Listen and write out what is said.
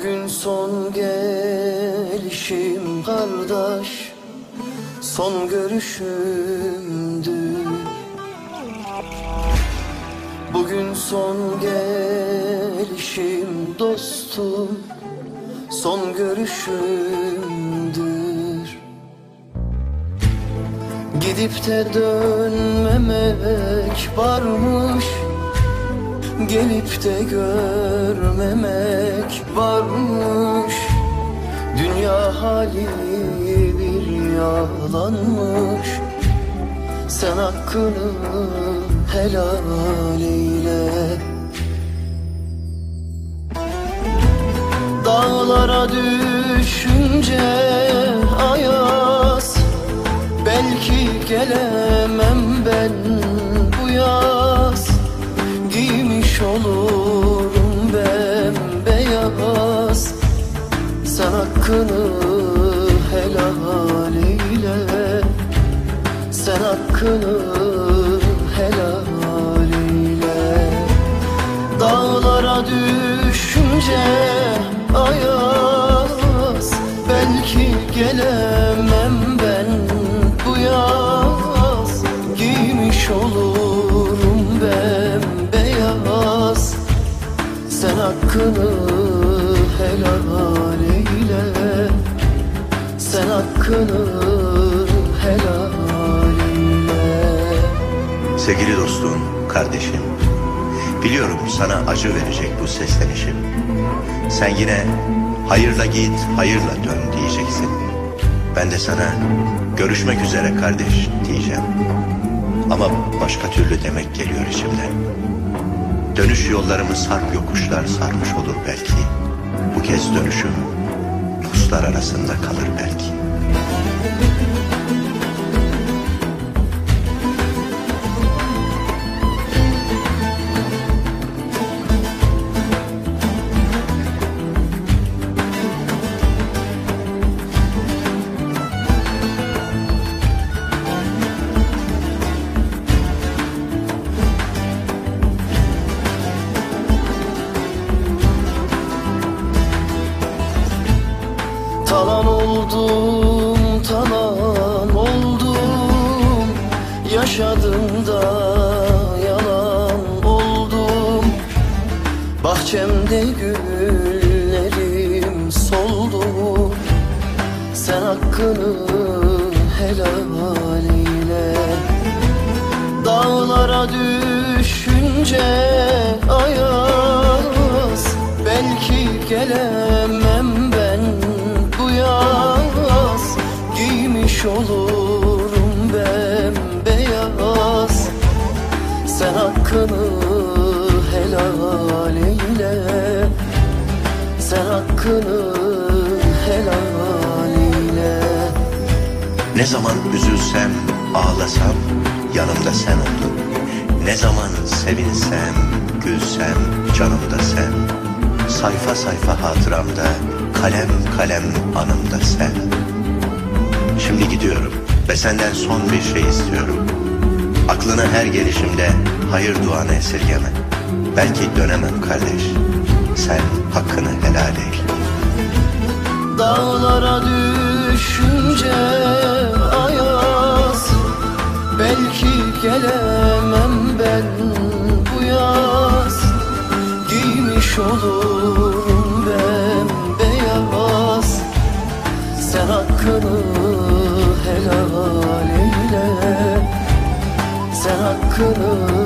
Bugün son gelişim kardeş, son görüşümdü. Bugün son gelişim dostum, son görüşümdür. Gidip de dönmemek varmış, gelip de görmemek varmış. Dünya hali bir yalanmış. Sen hakkını helal eyle. Dağlara düşünce ayaz, belki gelemem ben bu yaz. Giymiş olurum bembeyaz. Sen hakkını helal eyle. Sen hakkını helal eyle. Dağlara düşünce ayaz, belki gelemem ben bu yaz. Giymiş olurum bembeyaz. Sen hakkını helal eyle. Sen hakkını helal eyle. Sevgili dostum, kardeşim, biliyorum sana acı verecek bu seslenişim. Sen yine hayırla git, hayırla dön diyeceksin. Ben de sana görüşmek üzere kardeş diyeceğim. Ama başka türlü demek geliyor içimden. Dönüş yollarımı sarp yokuşlar sarmış olur belki. Bu kez dönüşüm puslar arasında kalır belki. Talan oldum, talan oldum. Yaşadım da yalan oldum. Bahçemde güllerim soldu. Sen hakkını helal eyle. Dağlara düşünce ayaz, belki gelemem ben bu yaz. Giymiş olurum bembeyaz. Sen hakkını helal eyle. Sen hakkını helal eyle. Ne zaman üzülsem, ağlasam yanımda sen oldun. Ne zaman sevinsem, gülsem canımda sen. Sayfa sayfa hatıramda, kalem kalem anımda sen. Şimdi gidiyorum ve senden son bir şey istiyorum. Aklına her gelişimde hayır duanı esirgeme. Belki dönemem kardeş, sen hakkını helal eyle. Dağlara düşünce ayaz, belki gelemem ben bu yaz. Giymiş olurum bembeyaz. Sen hakkını helal eyle. Sen hakkını